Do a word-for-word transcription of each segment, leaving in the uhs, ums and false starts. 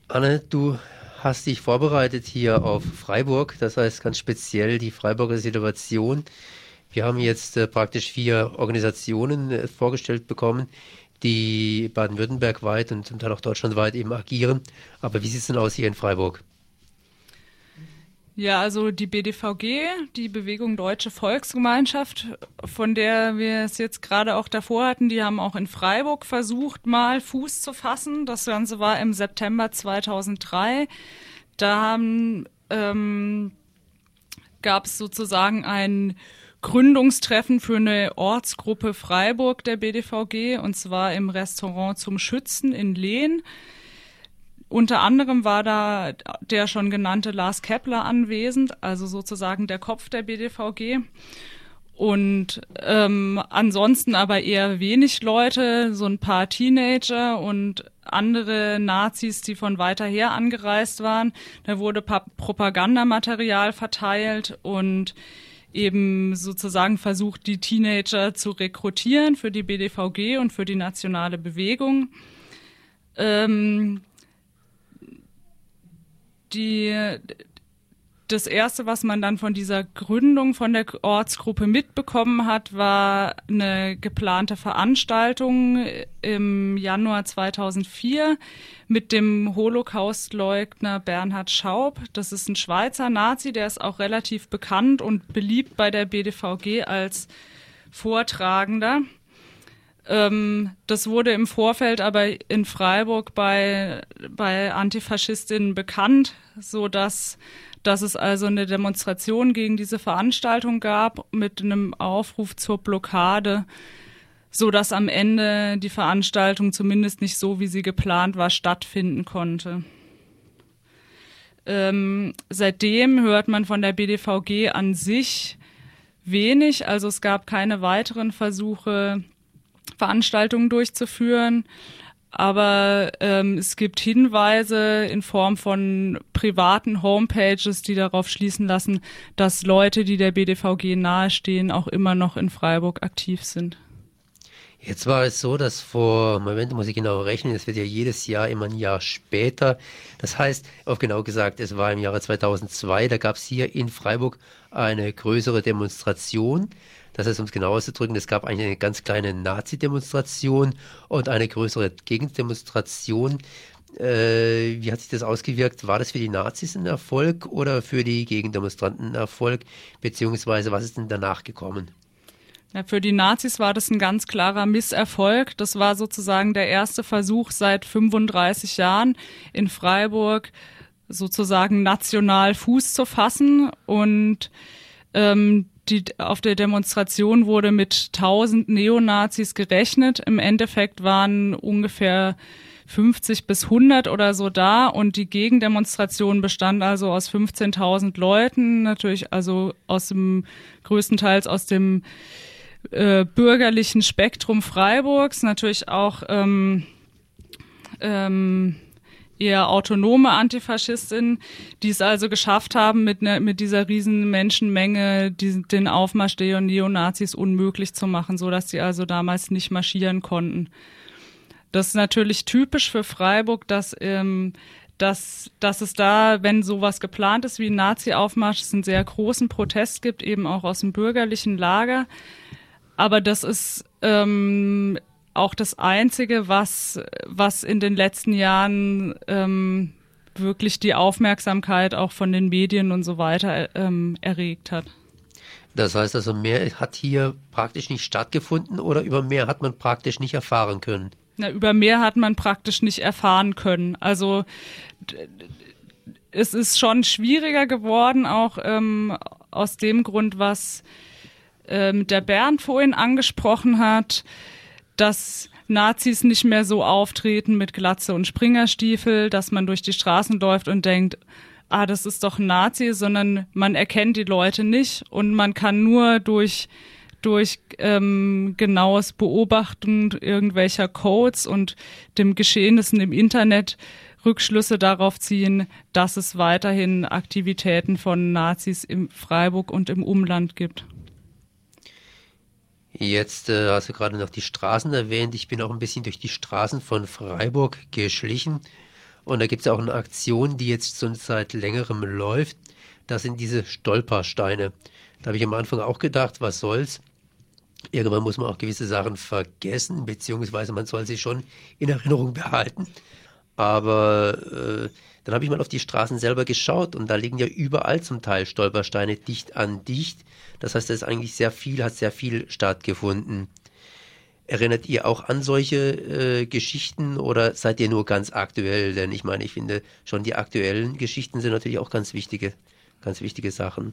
Anne, du hast dich vorbereitet hier auf Freiburg, das heißt ganz speziell die Freiburger Situation. Wir haben jetzt äh, praktisch vier Organisationen äh, vorgestellt bekommen, die baden-württembergweit und zum Teil auch deutschlandweit eben agieren. Aber wie sieht es denn aus hier in Freiburg? Ja, also die B D V G, die Bewegung Deutsche Volksgemeinschaft, von der wir es jetzt gerade auch davor hatten, die haben auch in Freiburg versucht, mal Fuß zu fassen. Das Ganze war im September zweitausenddrei. Da haben, ähm, gab es sozusagen ein Gründungstreffen für eine Ortsgruppe Freiburg der B D V G, und zwar im Restaurant Zum Schützen in Lehn. Unter anderem war da der schon genannte Lars Kepler anwesend, also sozusagen der Kopf der B D V G. Und ähm, ansonsten aber eher wenig Leute, so ein paar Teenager und andere Nazis, die von weiter her angereist waren. Da wurde pa- Propagandamaterial verteilt und eben sozusagen versucht, die Teenager zu rekrutieren für die B D V G und für die nationale Bewegung. Ähm, Die, das erste, was man dann von dieser Gründung von der Ortsgruppe mitbekommen hat, war eine geplante Veranstaltung im Januar zweitausendvier mit dem Holocaustleugner Bernhard Schaub. Das ist ein Schweizer Nazi, der ist auch relativ bekannt und beliebt bei der B D V G als Vortragender. Ähm, das wurde im Vorfeld aber in Freiburg bei, bei Antifaschistinnen bekannt, so dass, dass es also eine Demonstration gegen diese Veranstaltung gab mit einem Aufruf zur Blockade, so dass am Ende die Veranstaltung zumindest nicht so, wie sie geplant war, stattfinden konnte. Ähm, seitdem hört man von der B D V G an sich wenig, also es gab keine weiteren Versuche, Veranstaltungen durchzuführen, aber ähm, es gibt Hinweise in Form von privaten Homepages, die darauf schließen lassen, dass Leute, die der B D V G nahestehen, auch immer noch in Freiburg aktiv sind. Jetzt war es so, dass vor, Moment, muss ich genau rechnen, es wird ja jedes Jahr immer ein Jahr später. Das heißt, auch genau gesagt, es war im Jahre zweitausendzwei, da gab es hier in Freiburg eine größere Demonstration. Das heißt, um es genauer zu drücken, es gab eine ganz kleine Nazi-Demonstration und eine größere Gegendemonstration. Äh, wie hat sich das ausgewirkt? War das für die Nazis ein Erfolg oder für die Gegendemonstranten ein Erfolg? Beziehungsweise, was ist denn danach gekommen? Ja, für die Nazis war das ein ganz klarer Misserfolg. Das war sozusagen der erste Versuch seit fünfunddreißig Jahren in Freiburg, sozusagen national Fuß zu fassen. Und ähm, die, auf der Demonstration wurde mit tausend Neonazis gerechnet. Im Endeffekt waren ungefähr fünfzig bis hundert oder so da, und die Gegendemonstration bestand also aus fünfzehntausend Leuten, natürlich also aus dem größtenteils aus dem äh, bürgerlichen Spektrum Freiburgs, natürlich auch ähm, ähm, eher autonome Antifaschistinnen, die es also geschafft haben, mit, ne, mit dieser riesen Menschenmenge die, den Aufmarsch der Neonazis unmöglich zu machen, so dass sie also damals nicht marschieren konnten. Das ist natürlich typisch für Freiburg, dass, ähm, dass, dass es da, wenn sowas geplant ist wie ein Nazi-Aufmarsch, es einen sehr großen Protest gibt, eben auch aus dem bürgerlichen Lager. Aber das ist ähm, auch das Einzige, was, was in den letzten Jahren ähm, wirklich die Aufmerksamkeit auch von den Medien und so weiter ähm, erregt hat. Das heißt also, mehr hat hier praktisch nicht stattgefunden oder über mehr hat man praktisch nicht erfahren können? Na, über mehr hat man praktisch nicht erfahren können. Also es ist schon schwieriger geworden, auch ähm, aus dem Grund, was ähm, der Bernd vorhin angesprochen hat, dass Nazis nicht mehr so auftreten mit Glatze und Springerstiefel, dass man durch die Straßen läuft und denkt, ah, das ist doch ein Nazi, sondern man erkennt die Leute nicht und man kann nur durch durch ähm, genaues Beobachten irgendwelcher Codes und dem Geschehnissen im Internet Rückschlüsse darauf ziehen, dass es weiterhin Aktivitäten von Nazis im Freiburg und im Umland gibt. Jetzt äh, hast du gerade noch die Straßen erwähnt. Ich bin auch ein bisschen durch die Straßen von Freiburg geschlichen Und da gibt es auch eine Aktion, die jetzt schon seit längerem läuft. Das sind diese Stolpersteine. Da habe ich am Anfang auch gedacht, was soll's? Irgendwann muss man auch gewisse Sachen vergessen, beziehungsweise man soll sie schon in Erinnerung behalten. Aber äh, dann habe ich mal auf die Straßen selber geschaut und da liegen ja überall zum Teil Stolpersteine dicht an dicht. Das heißt, da ist eigentlich sehr viel, hat sehr viel stattgefunden. Erinnert ihr auch an solche äh, Geschichten oder seid ihr nur ganz aktuell? Denn ich meine, ich finde schon die aktuellen Geschichten sind natürlich auch ganz wichtige, ganz wichtige Sachen.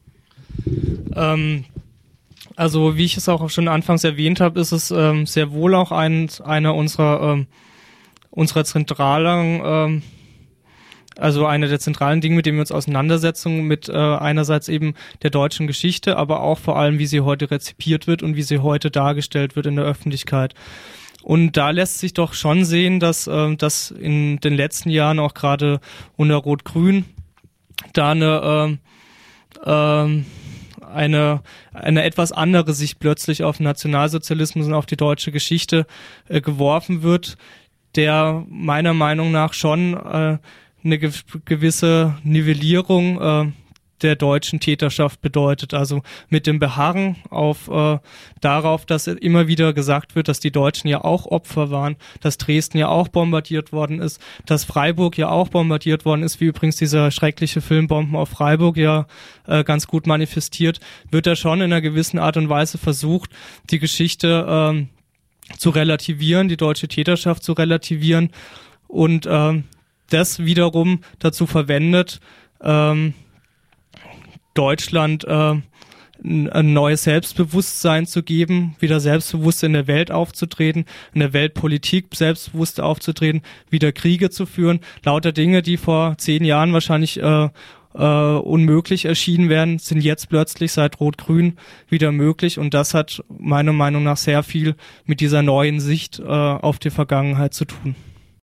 Ähm, also wie ich es auch schon anfangs erwähnt habe, ist es ähm, sehr wohl auch ein, einer unserer, ähm, unserer zentralen, ähm, also einer der zentralen Dinge, mit denen wir uns auseinandersetzen, mit äh, einerseits eben der deutschen Geschichte, aber auch vor allem, wie sie heute rezipiert wird und wie sie heute dargestellt wird in der Öffentlichkeit. Und da lässt sich doch schon sehen, dass, äh, dass in den letzten Jahren auch gerade unter Rot-Grün da eine, äh, äh, eine, eine etwas andere Sicht plötzlich auf Nationalsozialismus und auf die deutsche Geschichte äh, geworfen wird, der meiner Meinung nach schon äh, eine gewisse Nivellierung äh, der deutschen Täterschaft bedeutet. Also mit dem Beharren auf äh, darauf, dass immer wieder gesagt wird, dass die Deutschen ja auch Opfer waren, dass Dresden ja auch bombardiert worden ist, dass Freiburg ja auch bombardiert worden ist, wie übrigens dieser schreckliche Film Bomben auf Freiburg ja äh, ganz gut manifestiert, wird da schon in einer gewissen Art und Weise versucht, die Geschichte ähm, zu relativieren, die deutsche Täterschaft zu relativieren und ähm, das wiederum dazu verwendet, ähm, Deutschland äh, ein neues Selbstbewusstsein zu geben, wieder selbstbewusst in der Welt aufzutreten, in der Weltpolitik selbstbewusst aufzutreten, wieder Kriege zu führen. Lauter Dinge, die vor zehn Jahren wahrscheinlich äh, äh, unmöglich erschienen wären, sind jetzt plötzlich seit Rot-Grün wieder möglich. Und das hat meiner Meinung nach sehr viel mit dieser neuen Sicht äh, auf die Vergangenheit zu tun.